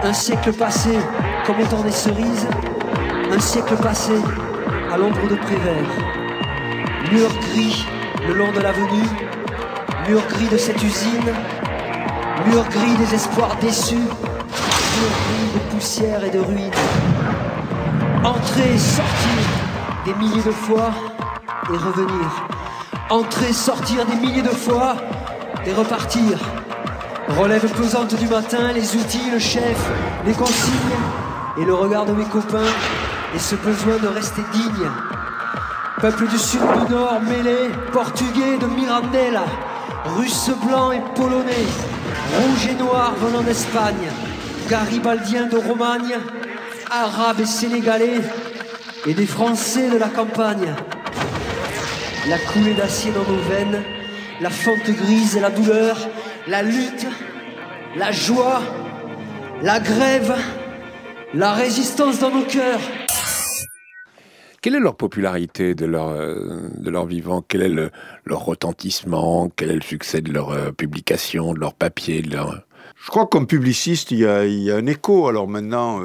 Un siècle passé, comme autant des cerises, un siècle passé, à l'ombre de Prévert. Mur gris le long de l'avenue, mur gris de cette usine, mur gris des espoirs déçus, mur gris de poussière et de ruines. Entrer et sortir des milliers de fois et revenir. Entrer, sortir des milliers de fois et repartir. Relève pesante du matin, les outils, le chef, les consignes et le regard de mes copains et ce besoin de rester digne. Peuple du sud du nord mêlé, portugais de Mirandela, russe blanc et polonais, rouge et noir venant d'Espagne, garibaldiens de Romagne, arabes et sénégalais et des Français de la campagne. La coulée d'acier dans nos veines, la fente grise et la douleur, la lutte, la joie, la grève, la résistance dans nos cœurs. Quelle est leur popularité de leur vivant? Quel est leur retentissement? Quel est le succès de leur publication, de leur papier, de leur... Je crois que comme publiciste, il y a un écho. Alors maintenant,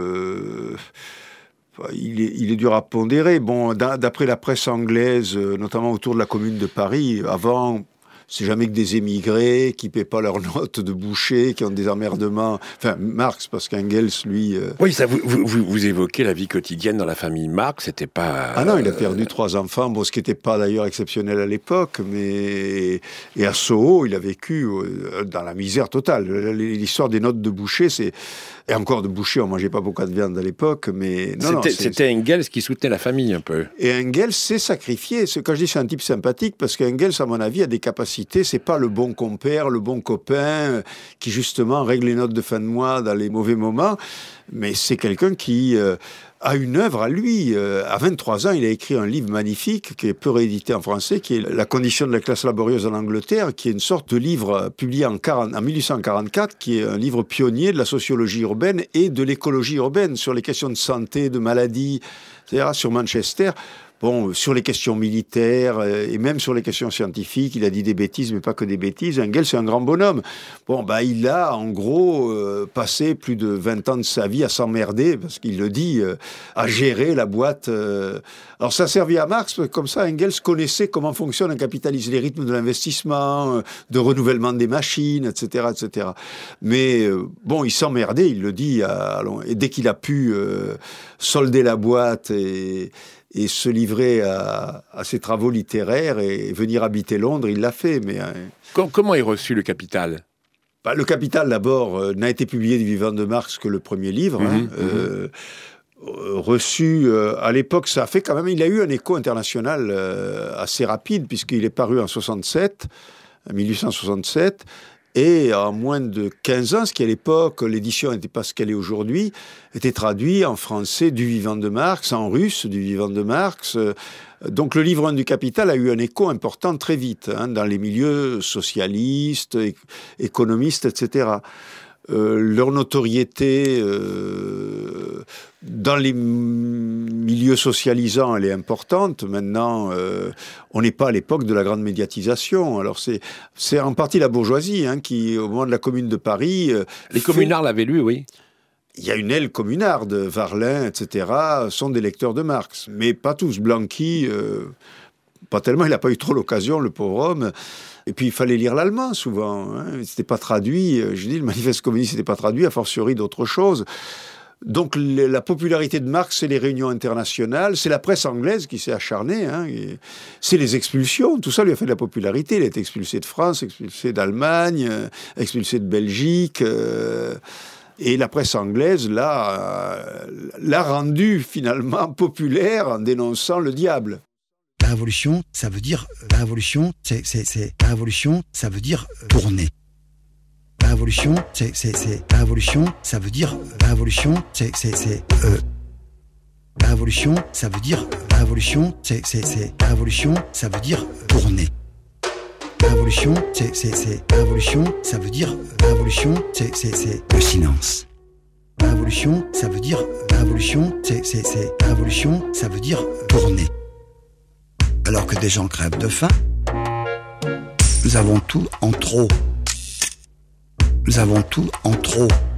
il est dur à pondérer. Bon, d'après la presse anglaise, notamment autour de la Commune de Paris, avant... C'est jamais que des émigrés qui paient pas leurs notes de boucher, qui ont des emmerdements. Enfin, Marx, parce qu'Engels, lui... Oui, ça, vous évoquez la vie quotidienne dans la famille Marx, c'était pas... Ah non, il a perdu 3 enfants, bon, ce qui n'était pas d'ailleurs exceptionnel à l'époque, mais... Et à Soho, il a vécu dans la misère totale. L'histoire des notes de boucher, c'est... Et encore de boucher, on mangeait pas beaucoup de viande à l'époque, mais... C'était Engels qui soutenait la famille un peu. Et Engels s'est sacrifié. Quand je dis c'est un type sympathique, parce qu'Engels, à mon avis, a des capacités. C'est pas le bon compère, le bon copain, qui justement règle les notes de fin de mois dans les mauvais moments, mais c'est quelqu'un qui... a une œuvre à lui. À 23 ans, il a écrit un livre magnifique qui est peu réédité en français, qui est La condition de la classe laborieuse en Angleterre, qui est une sorte de livre publié en 1844, qui est un livre pionnier de la sociologie urbaine et de l'écologie urbaine sur les questions de santé, de maladie, etc., sur Manchester. Bon, sur les questions militaires et même sur les questions scientifiques, il a dit des bêtises, mais pas que des bêtises. Engels, c'est un grand bonhomme. Bon, il a, en gros, passé plus de 20 ans de sa vie à s'emmerder, parce qu'il le dit, à gérer la boîte. Alors, ça servait à Marx, comme ça, Engels connaissait comment fonctionne un capitalisme, les rythmes de l'investissement, de renouvellement des machines, etc., etc. Mais, bon, il s'emmerdait, il le dit, et dès qu'il a pu solder la boîte et se livrer à ses travaux littéraires et venir habiter Londres, il l'a fait. Mais comment est reçu Le Capital? Le Capital, d'abord, n'a été publié du vivant de Marx que le premier livre. Reçu, à l'époque, ça a fait quand même... Il a eu un écho international assez rapide, puisqu'il est paru en 1867, et en moins de 15 ans, ce qui à l'époque, l'édition n'était pas ce qu'elle est aujourd'hui, était traduit en français du vivant de Marx, en russe du vivant de Marx. Donc le livre 1 du Capital a eu un écho important très vite, dans les milieux socialistes, économistes, etc. Leur notoriété dans les milieux socialisants, elle est importante. Maintenant, on n'est pas à l'époque de la grande médiatisation. Alors c'est en partie la bourgeoisie qui, au moment de la Commune de Paris... les communards l'avaient lu, oui. Il y a une aile communarde, Varlin, etc., sont des lecteurs de Marx. Mais pas tous. Blanqui, pas tellement, il n'a pas eu trop l'occasion, le pauvre homme. Et puis, il fallait lire l'allemand, souvent. C'était pas traduit. Je dis, le manifeste communiste n'était pas traduit, a fortiori d'autres choses. Donc, la popularité de Marx, c'est les réunions internationales, c'est la presse anglaise qui s'est acharnée, c'est les expulsions, tout ça lui a fait de la popularité. Il a été expulsé de France, expulsé d'Allemagne, expulsé de Belgique... Et la presse anglaise l'a rendu finalement populaire en dénonçant le diable. La révolution, ça veut dire la révolution, la révolution, ça veut dire tourner. La révolution, la révolution, ça veut dire la révolution, la révolution, ça veut dire la révolution, la révolution, ça veut dire tourner. La révolution, la révolution, ça veut dire la révolution, c'est le silence. La révolution, ça veut dire la révolution, la révolution, ça veut dire tourner. Alors que des gens crèvent de faim, nous avons tout en trop. Nous avons tout en trop.